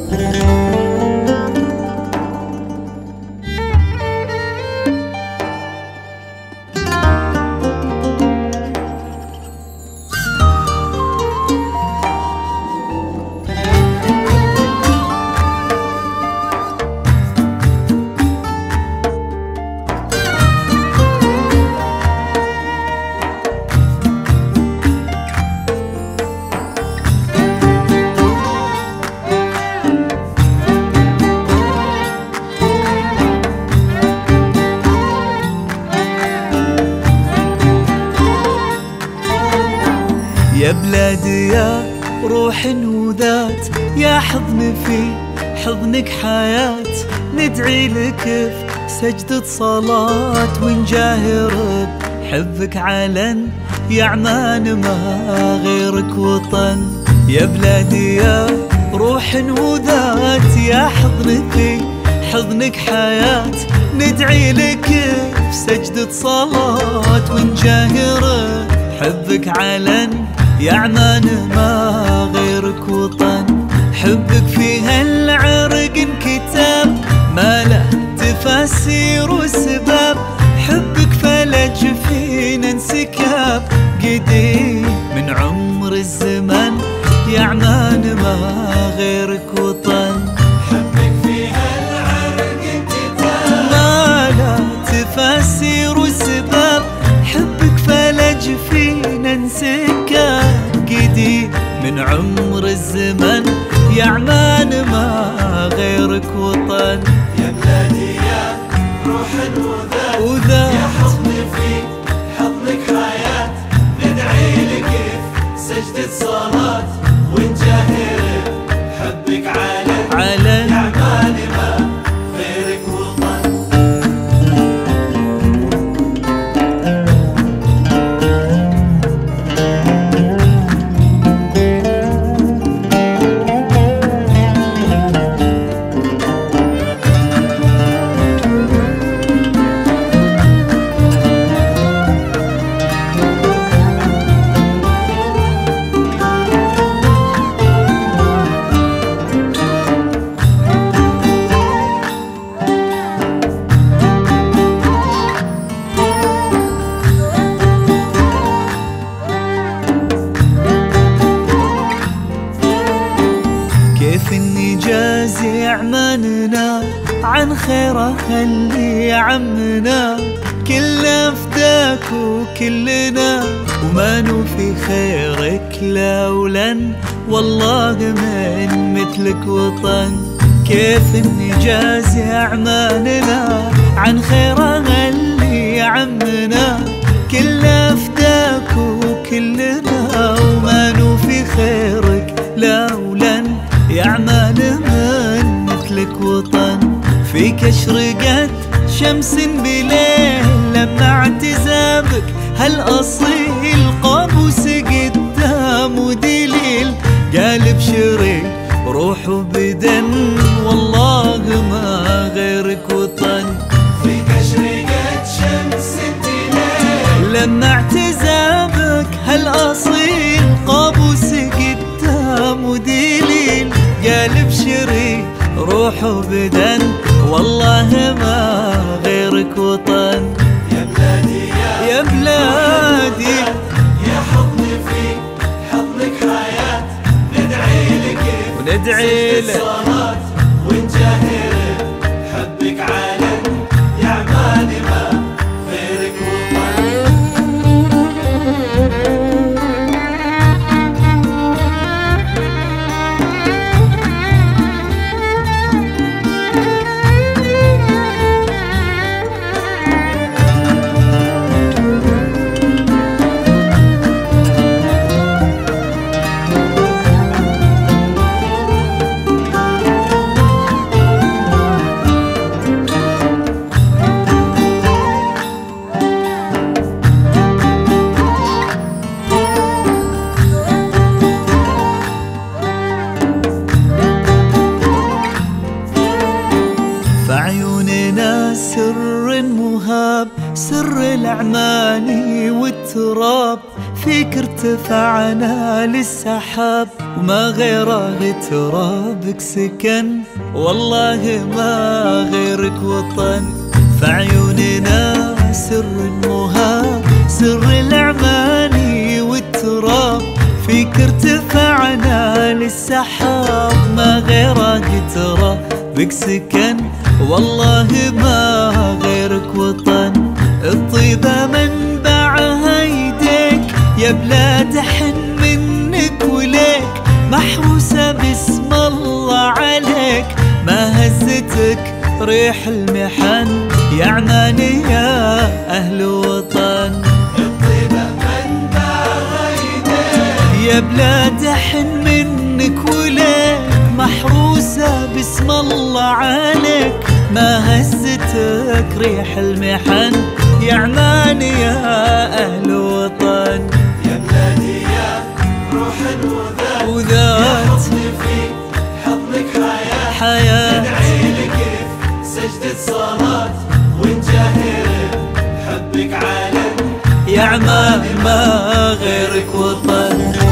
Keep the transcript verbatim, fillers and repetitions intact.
يا بلادي يا روح وذات، يا حضن في حضنك حياة، ندعي لك في سجدة صلاة ونجاهر بحبك علن، يا عمان ما غيرك وطن. يا بلادي يا روح وذات، يا حضن في حضنك حياة، ندعي لك في سجدة صلاة ونجاهر حبك علن، يا عمان ما غيرك وطن. حبك في هالعرق انكتاب، ما له تفاسير وسباب، حبك فلج فينا انسكاب، قديم من عمر الزمن، يا عمان ما غيرك وطن. حبك في هالعرق انكتاب، ما له تفاسير وسباب، حبك فلج فينا انسكاب، قديم من عمر الزمن، يا عمان ما غيرك وطن. يا بلادي يا روح وذات، يا حضن في حضنك حياة، ندعي لك في سجدة صلاة ونجاهر حبك علن، علن، يا عمان ما غيرك وطن. كيف نجازي عماننا عن خيره اللي عمنا، كله فداك وكلنا، وما نوفي خيرك لولا، والله من مثلك وطن. كيف نجازي عماننا عن خيره اللي عمنا، كله فداك وكلنا، وما نوفي خيرك لولا، يا عمان من مثلك وطن. فيك اشرقت شمس بليل، لما اعتزامك هالاصيل، قابوس قدام ودليل، قالب شري روح وبدن، والله ما غيرك وطن. فيك اشرقت شمس بليل، لما اعتزامك هالاصيل، قابوس قدام ودليل، قالب شري روح وبدن، والله ما غيرك وطن. يا بلادي يا, يا بلادي يا حضن في حضنك حياة، ندعي لك وندعي سجدة لك صلاة ونجاهر حبك علن، يا عمان ما غيرك وطن. فعيوننا سر مهاب، سر الأعماني والتراب، فيك ارتفعنا للسحاب وما غيره ترابك سكن، والله ما غيرك وطن. فعيوننا سر المهاب، سر الأعماني والتراب، فيك ارتفعنا للسحاب ما غيرك ترابك سكن، والله ما غيرك وطن. الطيبة منبعها يديك يا بلاد حن منك وليك، محروسة باسم الله عليك، ما هزتك ريح المحن يا عماني يا أهل وطن. الطيبة منبعها يديك يا بلاد حن منك وليك، محروسة باسم الله عليك، ما هزتك ريح المحن يا عماني يا أهل وطن. يا بلادي يا روح وذات وذات يا حضني في حضنك حياة، حياة ندعي لك في سجدة صلاة ونجاهر حبك علن يا عمان ما غيرك وطن.